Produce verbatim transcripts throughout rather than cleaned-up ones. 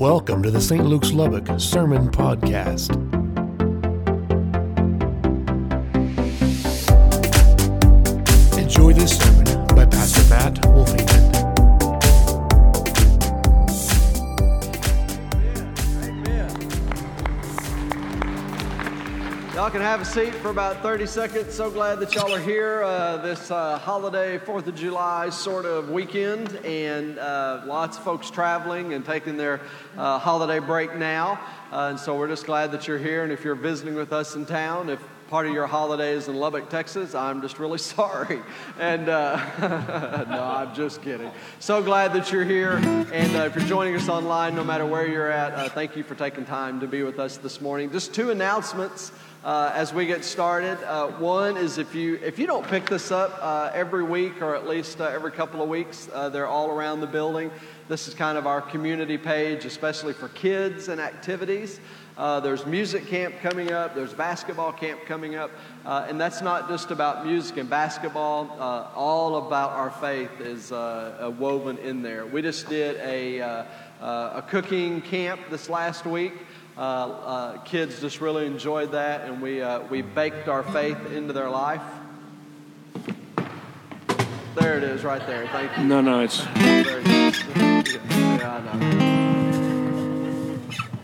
Welcome to the Saint Luke's Lubbock Sermon Podcast. Enjoy this sermon by Pastor Matt Wolfington. Y'all can have a seat for about thirty seconds. So glad that y'all are here uh, this uh, holiday, fourth of July sort of weekend, and uh, lots of folks traveling and taking their uh, holiday break now. Uh, and so we're just glad that you're here. And if you're visiting with us in town, if part of your holiday is in Lubbock, Texas, I'm just really sorry. And uh, no, I'm just kidding. So glad that you're here. And uh, if you're joining us online, no matter where you're at, uh, thank you for taking time to be with us this morning. Just two announcements. Uh, as we get started. Uh, one is if you if you don't pick this up uh, every week or at least uh, every couple of weeks, uh, they're all around the building. This is kind of our community page, especially for kids and activities. Uh, there's music camp coming up. There's basketball camp coming up. Uh, and that's not just about music and basketball. Uh, all about our faith is uh, woven in there. We just did a, uh, uh, a cooking camp this last week. Uh, uh, kids just really enjoyed that, and we uh, we baked our faith into their life. There it is, right there. Thank you. No, no, it's. Very nice. Yeah, I know.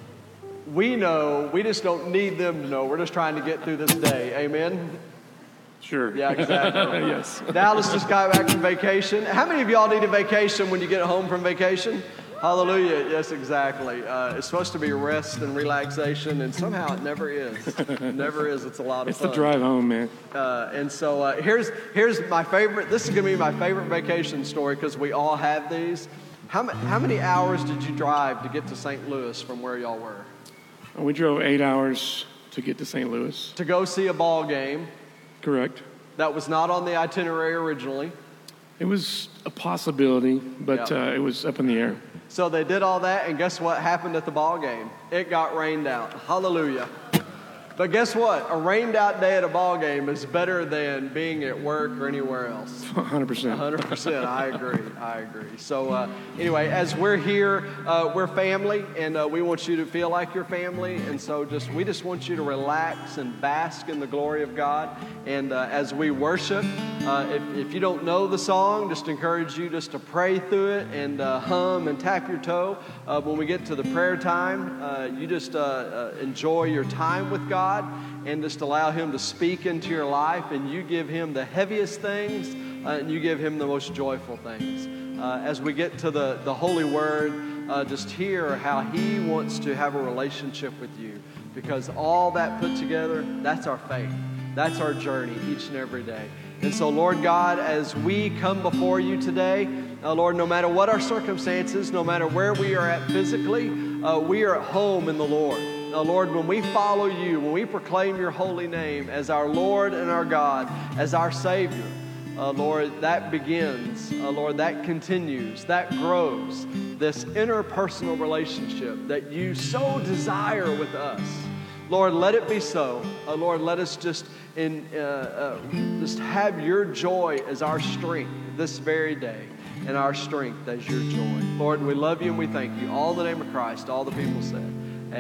We know. We just don't need them to know. We're just trying to get through this day. Amen. Sure. Yeah, exactly. Yes. Dallas just got back from vacation. How many of y'all need a vacation when you get home from vacation? Hallelujah. Yes, exactly. Uh, it's supposed to be rest and relaxation, and somehow it never is. It never is. It's a lot of it's fun. It's the drive home, man. Uh, and so uh, here's here's my favorite. This is going to be my favorite vacation story because we all have these. How, how many hours did you drive to get to Saint Louis from where y'all were? We drove eight hours to get to Saint Louis. To go see a ball game. Correct. That was not on the itinerary originally. It was a possibility, but Yep. uh, it was up in the air. So they did all that, and guess what happened at the ball game? It got rained out. Hallelujah. But guess what? A rained out day at a ball game is better than being at work or anywhere else. one hundred percent. one hundred percent. I agree. I agree. So uh, anyway, as we're here, uh, we're family, and uh, we want you to feel like you're family. And so just we just want you to relax and bask in the glory of God. And uh, as we worship, uh, if, if you don't know the song, just encourage you just to pray through it and uh, hum and tap your toe. Uh, when we get to the prayer time, uh, you just uh, uh, enjoy your time with God. And just allow Him to speak into your life, and you give Him the heaviest things, uh, and you give Him the most joyful things. Uh, as we get to the, the Holy Word, uh, just hear how He wants to have a relationship with you, because all that put together, that's our faith. That's our journey each and every day. And so, Lord God, as we come before you today, uh, Lord, no matter what our circumstances, no matter where we are at physically, uh, we are at home in the Lord. Now, Lord, when we follow you, when we proclaim your holy name as our Lord and our God, as our Savior, uh, Lord, that begins, uh, Lord, that continues, that grows, this interpersonal relationship that you so desire with us. Lord, let it be so. Uh, Lord, let us just in uh, uh, just have your joy as our strength this very day, and our strength as your joy. Lord, we love you and we thank you. All in the name of Christ, all the people said.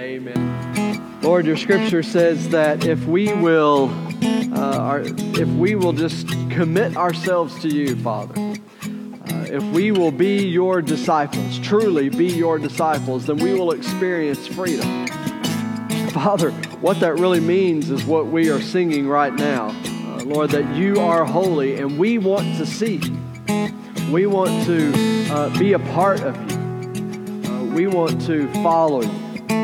Amen. Lord, your scripture says that if we will, uh, our, if we will just commit ourselves to you, Father, uh, if we will be your disciples, truly be your disciples, then we will experience freedom. Father, what that really means is what we are singing right now. Uh, Lord, that you are holy and we want to see you. We want to uh, be a part of you. Uh, we want to follow you.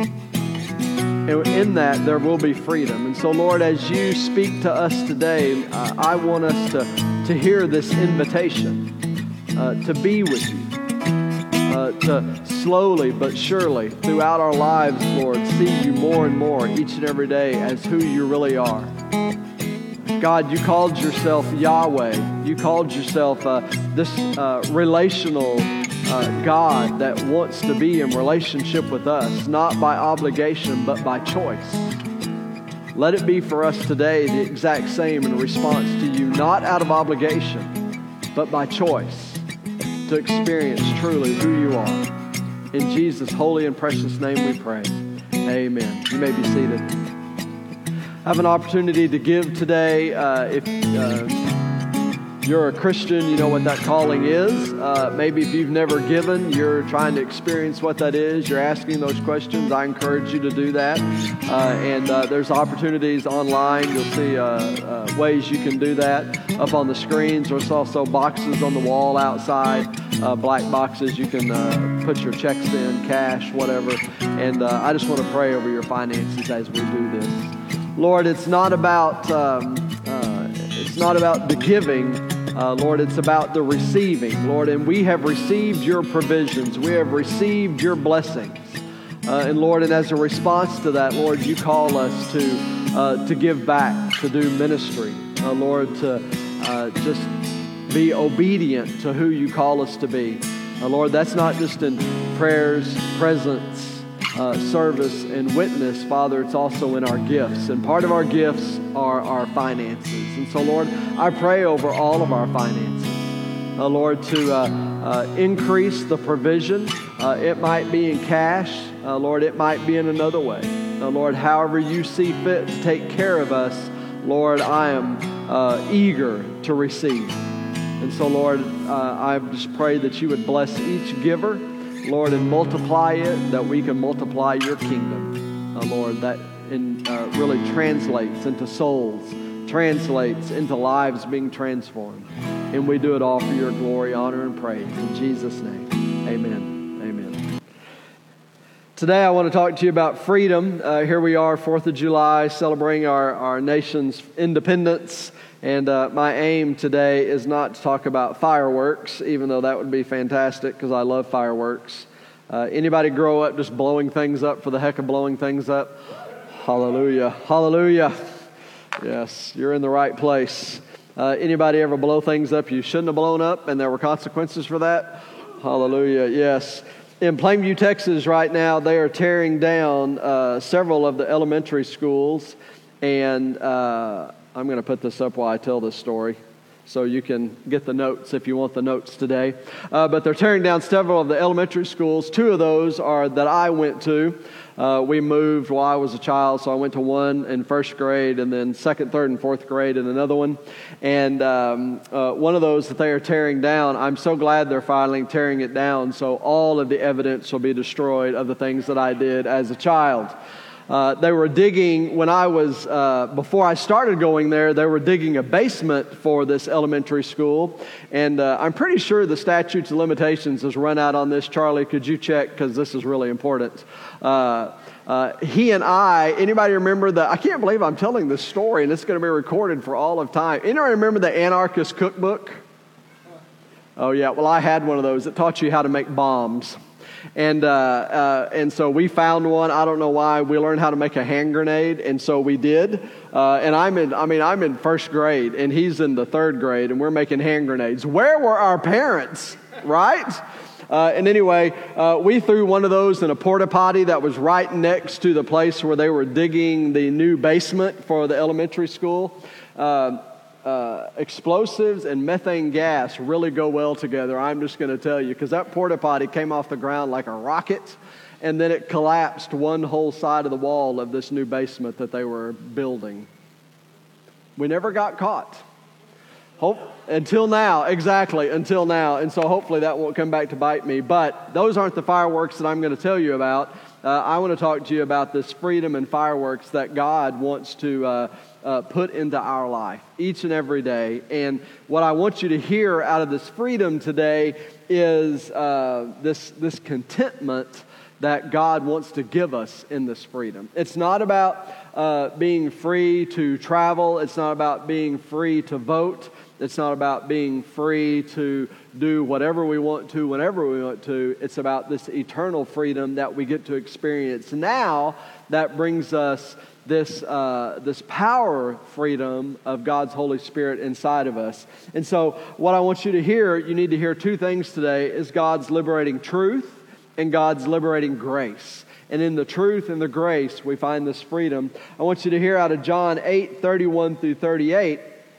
And in that, there will be freedom. And so, Lord, as you speak to us today, uh, I want us to, to hear this invitation uh, to be with you, uh, to slowly but surely throughout our lives, Lord, see you more and more each and every day as who you really are. God, you called yourself Yahweh. You called yourself uh, this uh, relational Uh, God that wants to be in relationship with us, not by obligation, but by choice. Let it be for us today the exact same in response to you, not out of obligation, but by choice, to experience truly who you are. In Jesus' holy and precious name we pray. Amen. You may be seated. I have an opportunity to give today. Uh, if uh, you're a Christian, you know what that calling is. Uh, maybe if you've never given, you're trying to experience what that is. You're asking those questions. I encourage you to do that. Uh, and uh, there's opportunities online. You'll see uh, uh, ways you can do that up on the screens. There's also boxes on the wall outside, uh, black boxes. You can uh, put your checks in, cash, whatever. And uh, I just want to pray over your finances as we do this. Lord, it's not about um, uh, it's not about the giving. Uh, Lord, it's about the receiving, Lord, and we have received your provisions. We have received your blessings. Uh, and Lord, and as a response to that, Lord, you call us to uh, to give back, to do ministry. Uh, Lord, to uh, just be obedient to who you call us to be. Uh, Lord, that's not just in prayers, presence, Uh, service, and witness, Father. It's also in our gifts. And part of our gifts are our finances. And so, Lord, I pray over all of our finances, uh, Lord, to uh, uh, increase the provision. Uh, it might be in cash. Uh, Lord, it might be in another way. Uh, Lord, however you see fit to take care of us, Lord, I am uh, eager to receive. And so, Lord, uh, I just pray that you would bless each giver, Lord, and multiply it, that we can multiply your kingdom, uh, Lord, that in, uh, really translates into souls, translates into lives being transformed. And we do it all for your glory, honor, and praise. In Jesus' name, amen. Amen. Today I want to talk to you about freedom. Uh, here we are, fourth of July, celebrating our, our nation's independence. And uh, my aim today is not to talk about fireworks, even though that would be fantastic because I love fireworks. Uh, anybody grow up just blowing things up for the heck of blowing things up? Hallelujah. Hallelujah. Yes, you're in the right place. Uh, anybody ever blow things up you shouldn't have blown up and there were consequences for that? Hallelujah. Yes. In Plainview, Texas right now, they are tearing down uh, several of the elementary schools, and uh I'm going to put this up while I tell this story so you can get the notes if you want the notes today. Uh, but they're tearing down several of the elementary schools. Two of those are that I went to. Uh, we moved while I was a child, so I went to one in first grade and then second, third, and fourth grade in another one. And um, uh, one of those that they are tearing down, I'm so glad they're finally tearing it down so all of the evidence will be destroyed of the things that I did as a child. Uh, they were digging, when I was, uh, before I started going there, they were digging a basement for this elementary school. And uh, I'm pretty sure the statutes of limitations has run out on this. Charlie, could you check? Because this is really important. Uh, uh, he and I, anybody remember the, I can't believe I'm telling this story and it's going to be recorded for all of time. Anybody remember the Anarchist Cookbook? Oh, yeah. Well, I had one of those. It taught you how to make bombs. And uh, uh, and so we found one. I don't know why. We learned how to make a hand grenade, and so we did. Uh, and I'm in. I mean, I'm in first grade, and he's in the third grade, and we're making hand grenades. Where were our parents, right? Uh, and anyway, uh, we threw one of those in a porta potty that was right next to the place where they were digging the new basement for the elementary school. Uh, Uh, explosives and methane gas really go well together, I'm just going to tell you, because that porta potty came off the ground like a rocket, and then it collapsed one whole side of the wall of this new basement that they were building. We never got caught. Hope, until now, exactly, until now. And so hopefully that won't come back to bite me. But those aren't the fireworks that I'm going to tell you about. Uh, I want to talk to you about this freedom and fireworks that God wants to uh, uh, put into our life each and every day. And what I want you to hear out of this freedom today is uh, this, this contentment that God wants to give us in this freedom. It's not about uh, being free to travel. It's not about being free to vote. It's not about being free to do whatever we want to, whenever we want to. It's about this eternal freedom that we get to experience now that brings us this uh, this power freedom of God's Holy Spirit inside of us. And so what I want you to hear, you need to hear two things today, is God's liberating truth and God's liberating grace. And in the truth and the grace, we find this freedom. I want you to hear out of John eight, thirty-one through thirty-eight.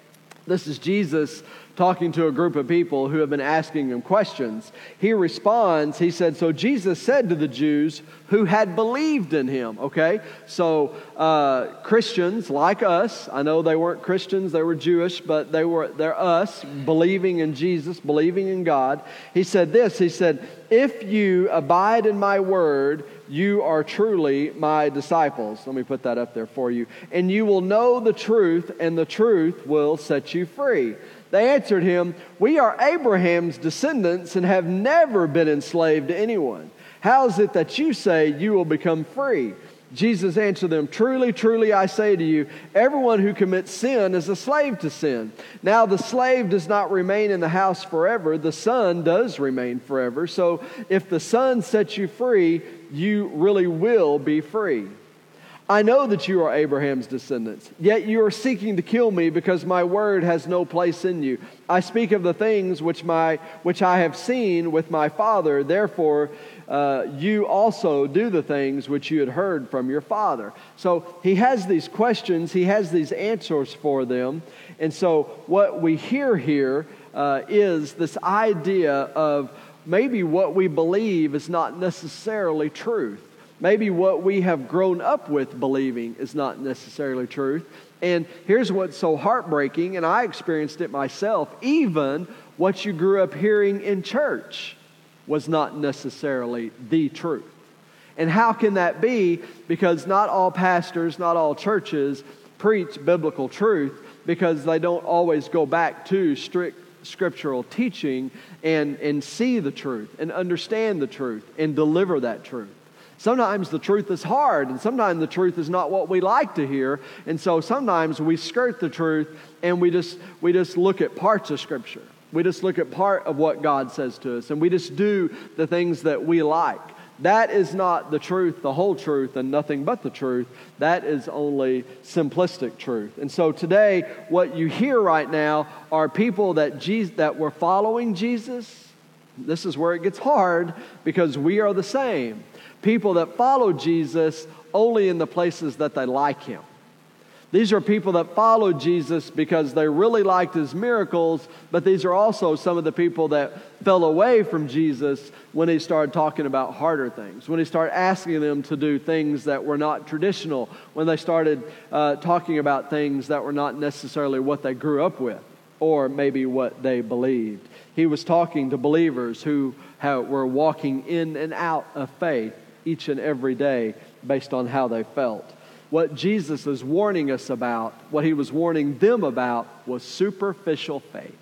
This is Jesus talking to a group of people who have been asking him questions. He responds, he said, so Jesus said to the Jews who had believed in him, okay? So uh, Christians like us, I know they weren't Christians, they were Jewish, but they were, they're us, believing in Jesus, believing in God. He said this, he said, if you abide in my word, you are truly my disciples. Let me put that up there for you. And you will know the truth, and the truth will set you free. They answered him, we are Abraham's descendants and have never been enslaved to anyone. How is it that you say you will become free? Jesus answered them, truly, truly, I say to you, everyone who commits sin is a slave to sin. Now the slave does not remain in the house forever. The Son does remain forever. So if the Son sets you free, you really will be free. I know that you are Abraham's descendants, yet you are seeking to kill me because my word has no place in you. I speak of the things which my which I have seen with my Father. Therefore, uh, you also do the things which you had heard from your father. So he has these questions, he has these answers for them. And so what we hear here uh, is this idea of maybe what we believe is not necessarily truth. Maybe what we have grown up with believing is not necessarily truth. And here's what's so heartbreaking, and I experienced it myself, even what you grew up hearing in church was not necessarily the truth. And how can that be? Because not all pastors, not all churches preach biblical truth, because they don't always go back to strict scriptural teaching and, and see the truth and understand the truth and deliver that truth. Sometimes the truth is hard, and sometimes the truth is not what we like to hear. And so sometimes we skirt the truth and we just we just look at parts of Scripture. We just look at part of what God says to us, and we just do the things that we like. That is not the truth, the whole truth, and nothing but the truth. That is only simplistic truth. And so today, what you hear right now are people that Jesus, that were following Jesus. This is where it gets hard, because we are the same. People that follow Jesus only in the places that they like him. These are people that followed Jesus because they really liked his miracles, but these are also some of the people that fell away from Jesus when he started talking about harder things, when he started asking them to do things that were not traditional, when they started uh, talking about things that were not necessarily what they grew up with, or maybe what they believed. He was talking to believers who have, were walking in and out of faith each and every day based on how they felt. What Jesus is warning us about, what he was warning them about, was superficial faith.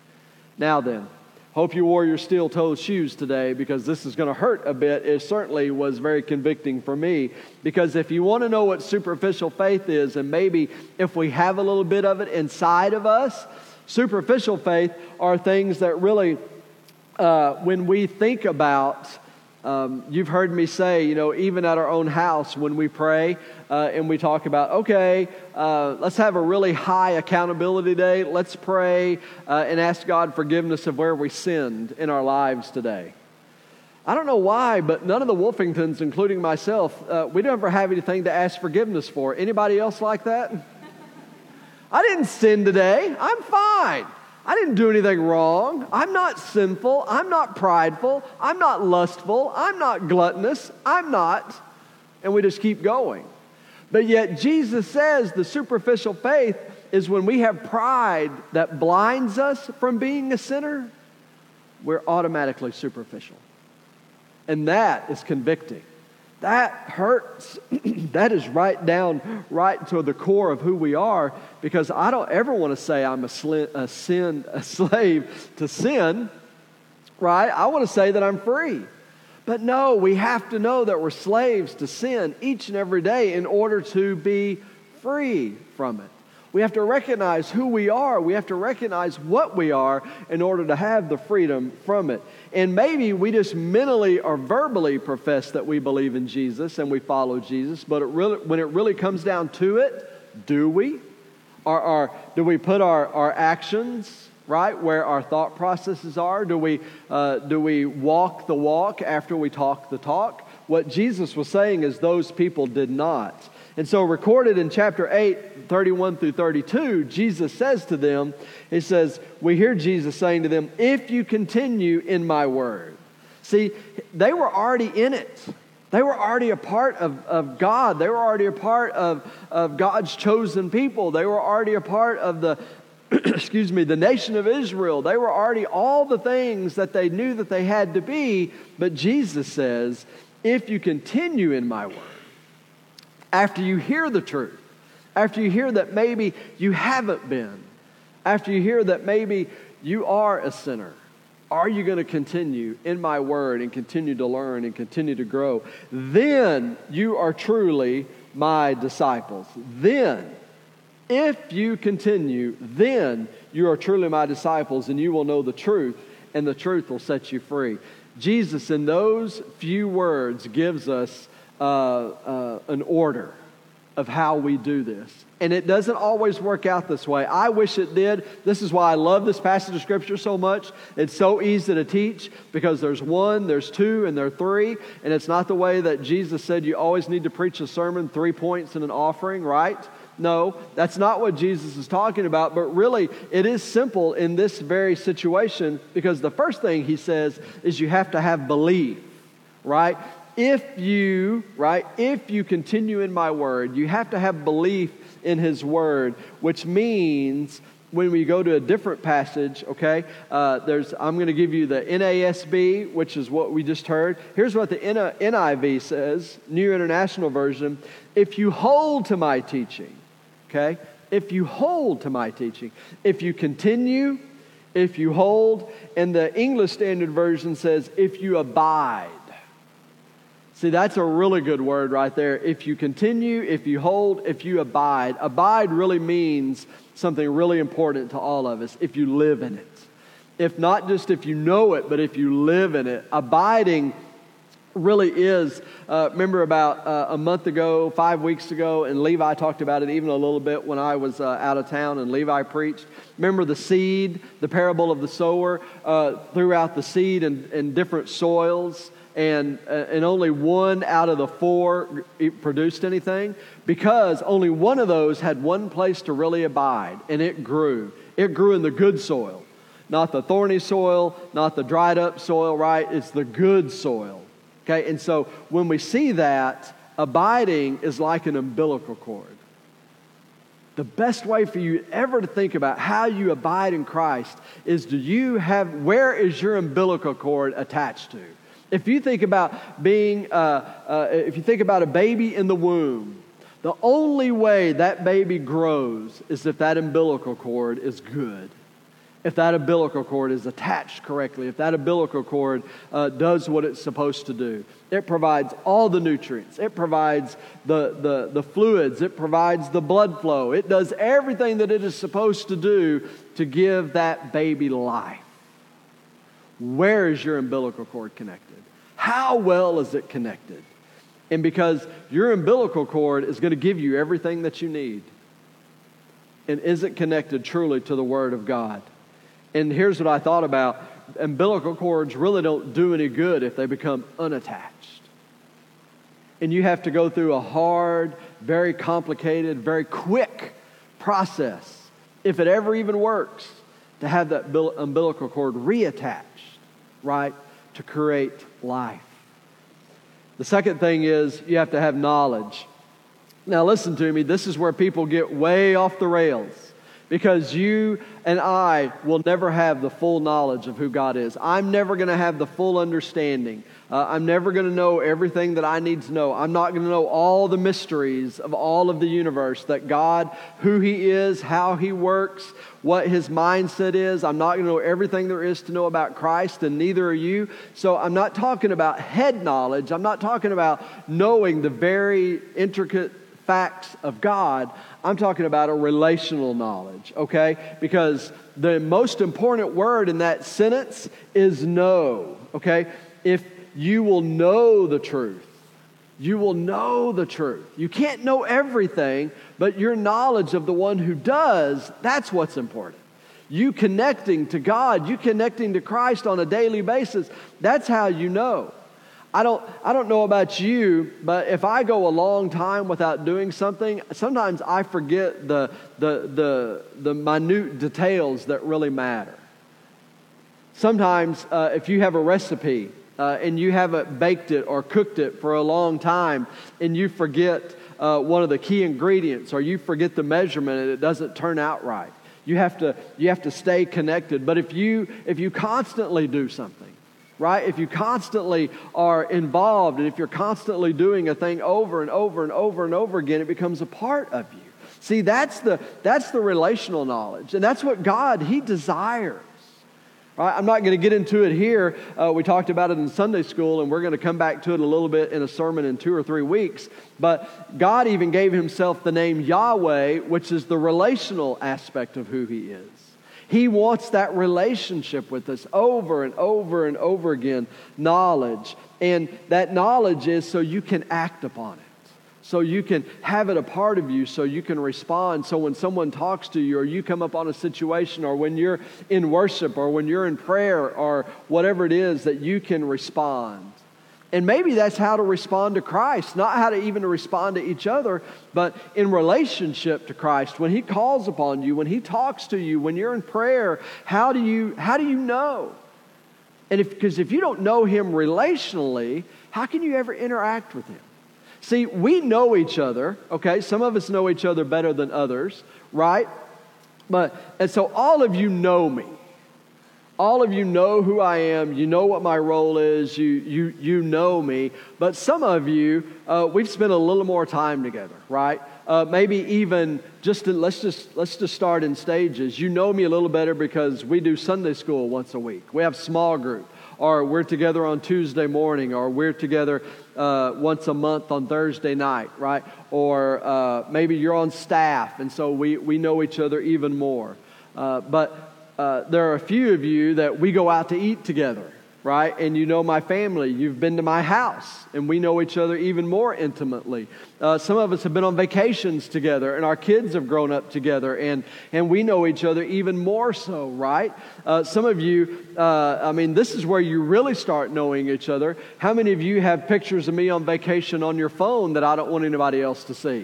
Now then, hope you wore your steel-toed shoes today, because this is going to hurt a bit. It certainly was very convicting for me, because if you want to know what superficial faith is, and maybe if we have a little bit of it inside of us, superficial faith are things that really, uh, when we think about Um, you've heard me say, you know, even at our own house when we pray uh, and we talk about, okay, uh, let's have a really high accountability day. Let's pray uh, and ask God forgiveness of where we sinned in our lives today. I don't know why, but none of the Wolfingtons, including myself, uh, we don't ever have anything to ask forgiveness for. Anybody else like that? I didn't sin today. I'm fine. I didn't do anything wrong. I'm not sinful. I'm not prideful. I'm not lustful. I'm not gluttonous. I'm not. And we just keep going. But yet Jesus says the superficial faith is when we have pride that blinds us from being a sinner, we're automatically superficial. And that is convicting. That hurts. That is right down, right to the core of who we are, because I don't ever want to say I'm a, sli- a sin, a slave to sin, right? I want to say that I'm free. But no, we have to know that we're slaves to sin each and every day in order to be free from it. We have to recognize who we are. We have to recognize what we are in order to have the freedom from it. And maybe we just mentally or verbally profess that we believe in Jesus and we follow Jesus, but it really, when it really comes down to it, do we? Or, or do we put our, our actions right where our thought processes are? Do we, uh, do we walk the walk after we talk the talk? What Jesus was saying is those people did not. And so recorded in chapter eight, thirty-one through thirty-two, Jesus says to them, he says, we hear Jesus saying to them, if you continue in my word. See, they were already in it. They were already a part of, of God. They were already a part of, of God's chosen people. They were already a part of the, excuse me, the nation of Israel. They were already all the things that they knew that they had to be. But Jesus says, if you continue in my word, after you hear the truth, after you hear that maybe you haven't been, after you hear that maybe you are a sinner, are you going to continue in my word and continue to learn and continue to grow? Then you are truly my disciples. Then, if you continue, then you are truly my disciples and you will know the truth and the truth will set you free. Jesus, in those few words, gives us uh, uh, an order of how we do this. And it doesn't always work out this way. I wish it did. This is why I love this passage of Scripture so much. It's so easy to teach because there's one, there's two, and there are three. And it's not the way that Jesus said you always need to preach a sermon, three points and an offering, right? No, that's not what Jesus is talking about. But really, it is simple in this very situation because the first thing he says is you have to have belief, right? If you, right, if you continue in my word, you have to have belief in his word, which means when we go to a different passage, okay, uh, there's, I'm going to give you the N A S B, which is what we just heard. Here's what the N I V says, New International Version. If you hold to my teaching, okay, if you hold to my teaching, if you continue, if you hold, and the English Standard Version says, if you abide. See, that's a really good word right there. If you continue, if you hold, if you abide. Abide really means something really important to all of us, if you live in it. If not just if you know it, but if you live in it. Abiding really is, uh, remember about uh, a month ago, five weeks ago, and Levi talked about it even a little bit when I was uh, out of town and Levi preached. Remember the seed, the parable of the sower, uh, threw out the seed in, in different soils. And uh, and only one out of the four produced anything because only one of those had one place to really abide, and it grew. It grew in the good soil, not the thorny soil, not the dried up soil, right? It's the good soil, okay? And so when we see that, abiding is like an umbilical cord. The best way for you ever to think about how you abide in Christ is do you have, where is your umbilical cord attached to? If you think about being, uh, uh, if you think about a baby in the womb, the only way that baby grows is if that umbilical cord is good. If that umbilical cord is attached correctly, if that umbilical cord uh, does what it's supposed to do. It provides all the nutrients. It provides the, the, the fluids. It provides the blood flow. It does everything that it is supposed to do to give that baby life. Where is your umbilical cord connected? How well is it connected? And because your umbilical cord is going to give you everything that you need. And is it connected truly to the Word of God? And here's what I thought about. Umbilical cords really don't do any good if they become unattached. And you have to go through a hard, very complicated, very quick process, if it ever even works, to have that umbilical cord reattached, right, to create life. The second thing is you have to have knowledge. Now listen to me, this is where people get way off the rails because you and I will never have the full knowledge of who God is. I'm never going to have the full understanding. Uh, I'm never going to know everything that I need to know. I'm not going to know all the mysteries of all of the universe, that God, who He is, how He works, what His mindset is. I'm not going to know everything there is to know about Christ, and neither are you. So I'm not talking about head knowledge. I'm not talking about knowing the very intricate facts of God. I'm talking about a relational knowledge, okay? Because the most important word in that sentence is know, okay? If you will know the truth. You will know the truth. You can't know everything, but your knowledge of the one who does, that's what's important. You connecting to God, you connecting to Christ on a daily basis, that's how you know. I don't, I don't know about you, but if I go a long time without doing something, sometimes I forget the, the, the, the minute details that really matter. Sometimes uh, if you have a recipe uh, and you haven't baked it or cooked it for a long time and you forget uh, one of the key ingredients or you forget the measurement and it doesn't turn out right, you have to, you have to stay connected. But if you, if you constantly do something, right? If you constantly are involved and if you're constantly doing a thing over and over and over and over again, it becomes a part of you. See, that's the, that's the relational knowledge. And that's what God, He desires. Right? I'm not going to get into it here. Uh, we talked about it in Sunday school, and we're going to come back to it a little bit in a sermon in two or three weeks. But God even gave Himself the name Yahweh, which is the relational aspect of who He is. He wants that relationship with us over and over and over again, knowledge. And that knowledge is so you can act upon it. So you can have it a part of you, so you can respond. So when someone talks to you or you come up on a situation or when you're in worship or when you're in prayer or whatever it is, that you can respond. And maybe that's how to respond to Christ, not how to even respond to each other, but in relationship to Christ. When He calls upon you, when He talks to you, when you're in prayer, how do you, how do you know? And if, because if you don't know Him relationally, how can you ever interact with Him? See, we know each other, okay? Some of us know each other better than others, right? But, and so all of you know me. All of you know who I am. You know what my role is. You you you know me. But some of you, uh, we've spent a little more time together, right? Uh, maybe even just to, let's just let's just start in stages. You know me a little better because we do Sunday school once a week. We have small group, or we're together on Tuesday morning, or we're together uh, once a month on Thursday night, right? Or uh, maybe you're on staff, and so we we know each other even more. Uh, but Uh, there are a few of you that we go out to eat together, right? And you know my family. You've been to my house, and we know each other even more intimately. Uh, some of us have been on vacations together, and our kids have grown up together, and, and we know each other even more so, right? Uh, some of you, uh, I mean, this is where you really start knowing each other. How many of you have pictures of me on vacation on your phone that I don't want anybody else to see?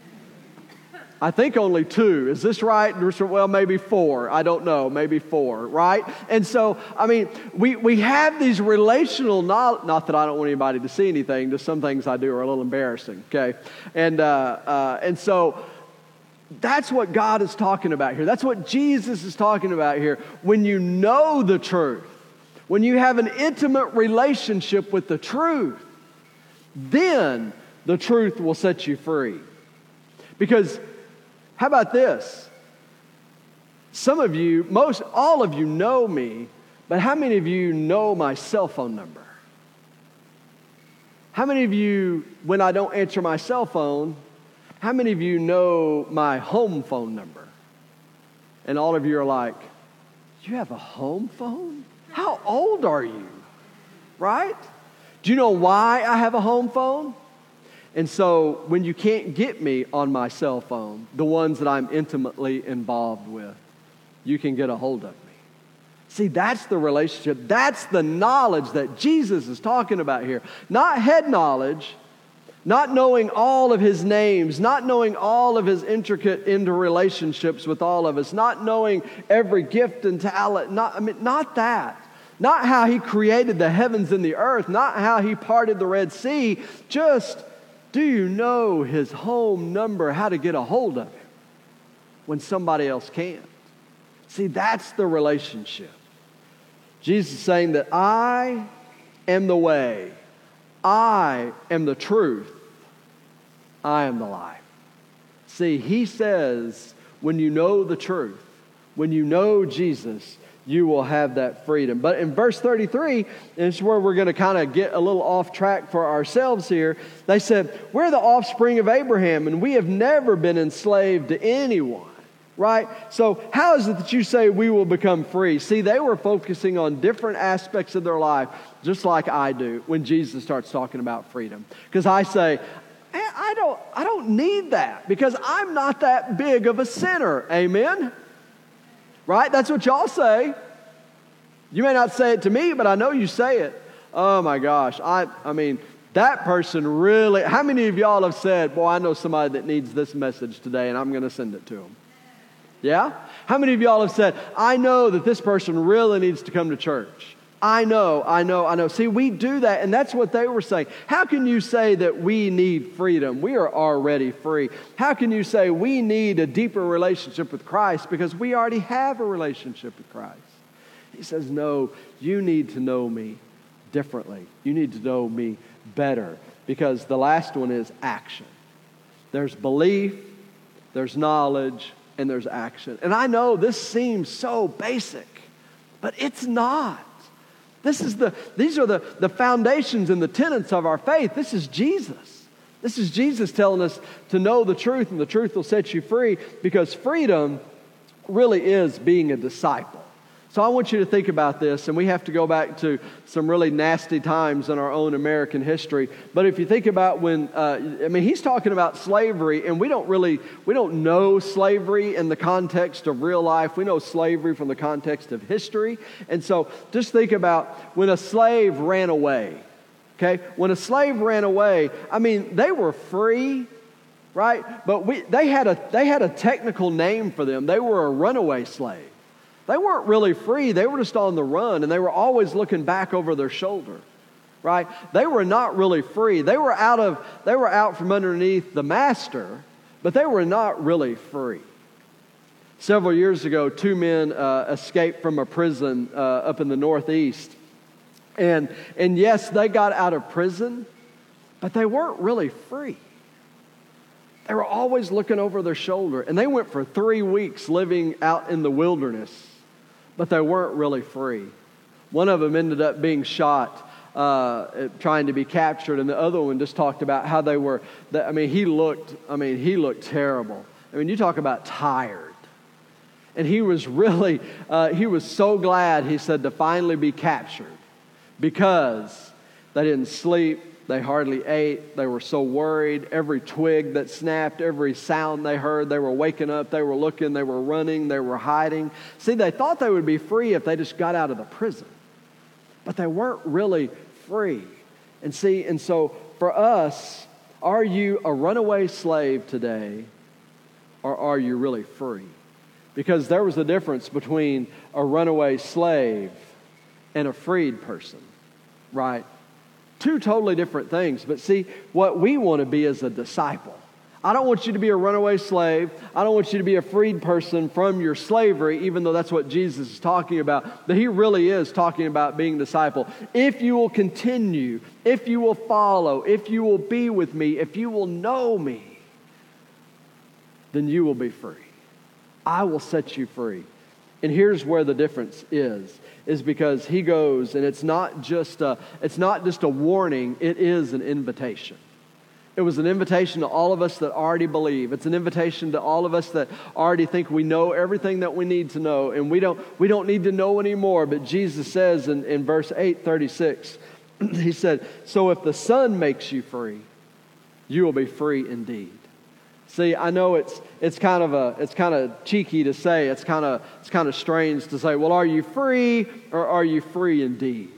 I think only two. Is this right? Well, maybe four. I don't know. Maybe four, right? And so, I mean, we, we have these relational knowledge. Not that I don't want anybody to see anything. Just some things I do are a little embarrassing, okay? And, uh, uh, and so that's what God is talking about here. That's what Jesus is talking about here. When you know the truth, when you have an intimate relationship with the truth, then the truth will set you free. Because how about this? Some of you, most, all of you know me, but how many of you know my cell phone number? How many of you, when I don't answer my cell phone, how many of you know my home phone number? And all of you are like, you have a home phone? How old are you? Right? Do you know why I have a home phone? And so when you can't get me on my cell phone, the ones that I'm intimately involved with, you can get a hold of me. See, that's the relationship. That's the knowledge that Jesus is talking about here. Not head knowledge, not knowing all of His names, not knowing all of His intricate interrelationships with all of us, not knowing every gift and talent, not, I mean, not that. Not how He created the heavens and the earth, not how He parted the Red Sea, just do you know His home number, how to get a hold of Him when somebody else can't? See, that's the relationship. Jesus is saying that I am the way, I am the truth, I am the life. See, He says when you know the truth, when you know Jesus, you will have that freedom. But in verse thirty-three, and this is where we're going to kind of get a little off track for ourselves here. They said, we're the offspring of Abraham, and we have never been enslaved to anyone. Right? So how is it that you say we will become free? See, they were focusing on different aspects of their life, just like I do when Jesus starts talking about freedom. Because I say, I don't, I don't need that because I'm not that big of a sinner. Amen? Right? That's what y'all say. You may not say it to me, but I know you say it. oh my gosh, I, I mean, that person really, how many of y'all have said, boy, I know somebody that needs this message today and I'm going to send it to them? Yeah? How many of y'all have said, I know that this person really needs to come to church? I know, I know, I know. See, we do that, and that's what they were saying. How can you say that we need freedom? We are already free. How can you say we need a deeper relationship with Christ because we already have a relationship with Christ? He says, no, you need to know me differently. You need to know me better, because the last one is action. There's belief, there's knowledge, and there's action. And I know this seems so basic, but it's not. This is the, these are the, the foundations and the tenets of our faith. This is Jesus. This is Jesus telling us to know the truth, and the truth will set you free, because freedom really is being a disciple. So I want you to think about this, and we have to go back to some really nasty times in our own American history. But if you think about when, uh, I mean, he's talking about slavery, and we don't really, we don't know slavery in the context of real life. We know slavery from the context of history. And so just think about when a slave ran away, okay? When a slave ran away, I mean, they were free, right? But we, they had a, they had a technical name for them. They were a runaway slave. They weren't really free. They were just on the run, and they were always looking back over their shoulder, right? They were not really free. They were out of, they were out from underneath the master, but they were not really free. Several years ago, two men uh, escaped from a prison uh, up in the Northeast. And, and yes, they got out of prison, but they weren't really free. They were always looking over their shoulder, and they went for three weeks living out in the wilderness, but they weren't really free. One of them ended up being shot, uh, trying to be captured, and the other one just talked about how they were, I mean, he looked, I mean, he looked terrible. I mean, you talk about tired. And he was really, uh, he was so glad, he said, to finally be captured, because they didn't sleep. They hardly ate. They were so worried. Every twig that snapped, every sound they heard, they were waking up, they were looking, they were running, they were hiding. See, they thought they would be free if they just got out of the prison. But they weren't really free. And see, and so for us, are you a runaway slave today, or are you really free? Because there was a difference between a runaway slave and a freed person, right? Two totally different things. But see, what we want to be is a disciple. I don't want you to be a runaway slave. I don't want you to be a freed person from your slavery, even though that's what Jesus is talking about. But he really is talking about being a disciple. If you will continue, if you will follow, if you will be with me, if you will know me, then you will be free. I will set you free. And here's where the difference is, is because he goes, and it's not just a, it's not just a warning, it is an invitation. It was an invitation to all of us that already believe. It's an invitation to all of us that already think we know everything that we need to know, and we don't, we don't need to know anymore. But Jesus says in, in verse eight thirty-six, he said, so if the Son makes you free, you will be free indeed. See, I know it's it's kind of a it's kind of cheeky to say. It's kind of it's kind of strange to say, well, are you free or are you free indeed?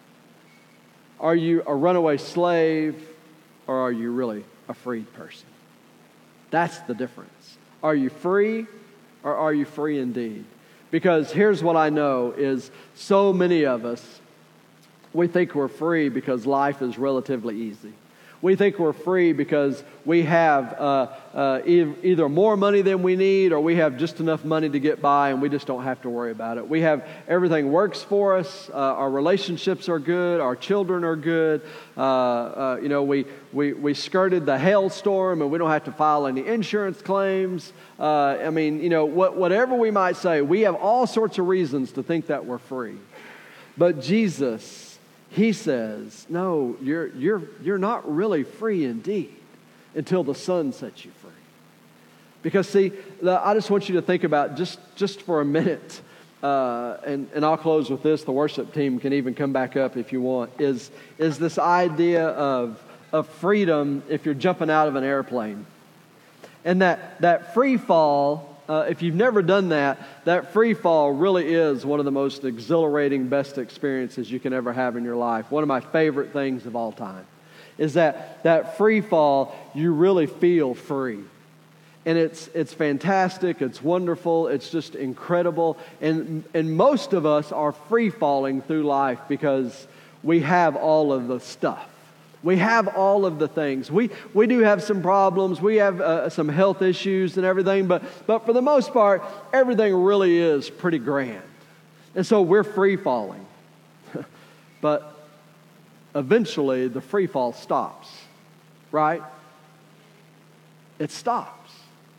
Are you a runaway slave or are you really a freed person? That's the difference. Are you free or are you free indeed? Because here's what I know is so many of us, we think we're free because life is relatively easy. We think we're free because we have uh, uh, e- either more money than we need, or we have just enough money to get by and we just don't have to worry about it. We have everything works for us. Uh, our relationships are good. Our children are good. Uh, uh, you know, we, we, we skirted the hailstorm and we don't have to file any insurance claims. Uh, I mean, you know, what, whatever we might say, we have all sorts of reasons to think that we're free. But Jesus, he says, no, you're, you're, you're not really free indeed until the Son sets you free. Because see, the, I just want you to think about just, just for a minute, uh, and, and I'll close with this, the worship team can even come back up if you want, is, is this idea of, of freedom if you're jumping out of an airplane. And that, that free fall Uh, if you've never done that, that free fall really is one of the most exhilarating, best experiences you can ever have in your life. One of my favorite things of all time is that that free fall, you really feel free. And it's it's fantastic, it's wonderful, it's just incredible. And, and most of us are free falling through life because we have all of the stuff. We have all of the things. We we do have some problems. We have uh, some health issues and everything. But, but for the most part, everything really is pretty grand. And so we're free falling. But eventually the free fall stops. Right? It stops.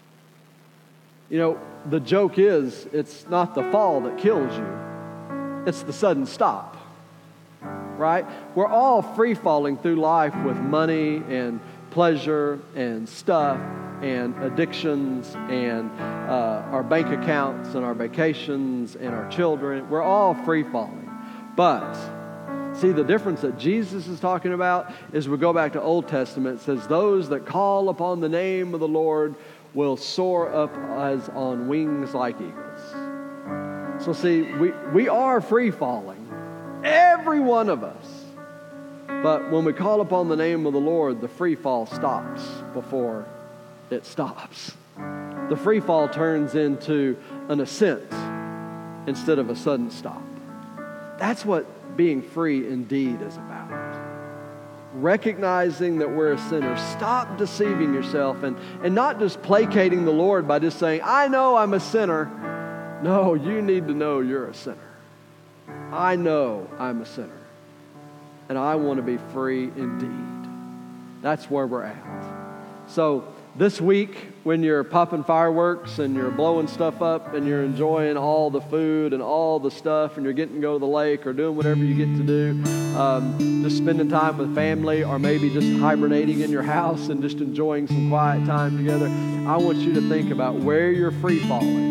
You know, the joke is it's not the fall that kills you. It's the sudden stop. Right? We're all free-falling through life with money and pleasure and stuff and addictions and uh, our bank accounts and our vacations and our children. We're all free-falling. But, see, the difference that Jesus is talking about is we go back to Old Testament. It says, those that call upon the name of the Lord will soar up as on wings like eagles. So, see, we, we are free-falling. Every one of us. But when we call upon the name of the Lord, the free fall stops before it stops. The free fall turns into an ascent instead of a sudden stop. That's what being free indeed is about. Recognizing that we're a sinner. Stop deceiving yourself and, and not just placating the Lord by just saying, I know I'm a sinner. No, you need to know you're a sinner. I know I'm a sinner, and I want to be free indeed. That's where we're at. So this week, when you're popping fireworks and you're blowing stuff up and you're enjoying all the food and all the stuff and you're getting to go to the lake or doing whatever you get to do, um, just spending time with family or maybe just hibernating in your house and just enjoying some quiet time together, I want you to think about where you're free falling.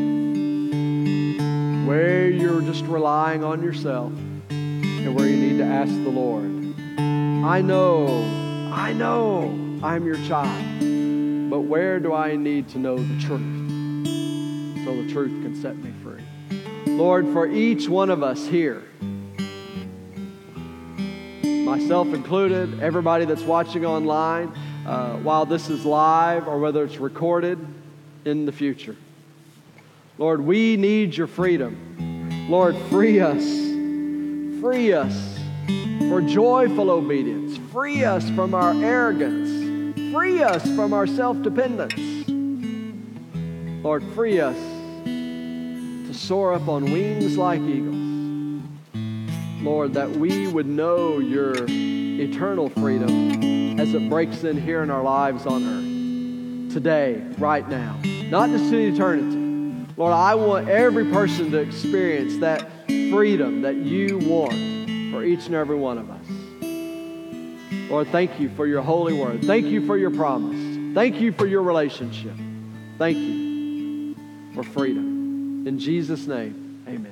Where you're just relying on yourself and where you need to ask the Lord. I know, I know I'm your child, but where do I need to know the truth so the truth can set me free? Lord, for each one of us here, myself included, everybody that's watching online, uh, while this is live or whether it's recorded in the future, Lord, we need your freedom. Lord, free us. Free us for joyful obedience. Free us from our arrogance. Free us from our self-dependence. Lord, free us to soar up on wings like eagles. Lord, that we would know your eternal freedom as it breaks in here in our lives on earth. Today, right now. Not just in eternity. Lord, I want every person to experience that freedom that you want for each and every one of us. Lord, thank you for your holy word. Thank you for your promise. Thank you for your relationship. Thank you for freedom. In Jesus' name, amen.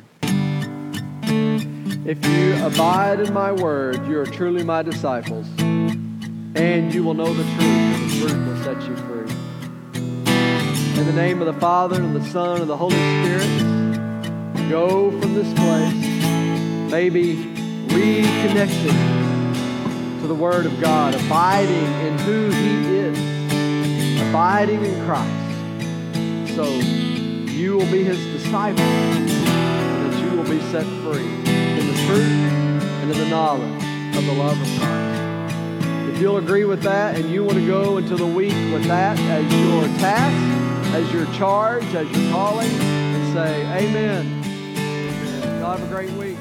If you abide in my word, you are truly my disciples, and you will know the truth, and the truth will set you free. In the name of the Father, and the Son, and the Holy Spirit, go from this place, maybe reconnected to the Word of God, abiding in who He is, abiding in Christ, so you will be His disciple, and that you will be set free in the truth and in the knowledge of the love of Christ. If you'll agree with that, and you want to go into the week with that as your task, as your charge, as your calling, and say, amen. Amen. Y'all have a great week.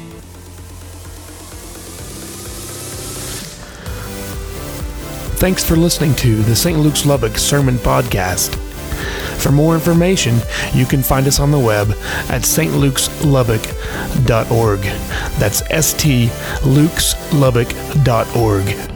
Thanks for listening to the Saint Luke's Lubbock Sermon Podcast. For more information, you can find us on the web at s t lukes lubbock dot org. That's S T Lukes Lubbock dot org.